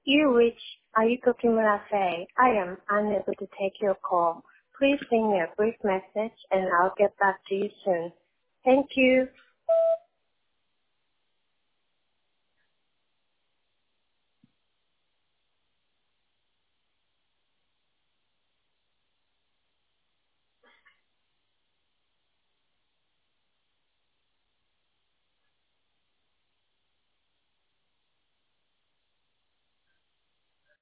You reach Ayuko Kimura-sei. I am unable to take your call. Please leave me a brief message and I'll get back to you soon. Thank you.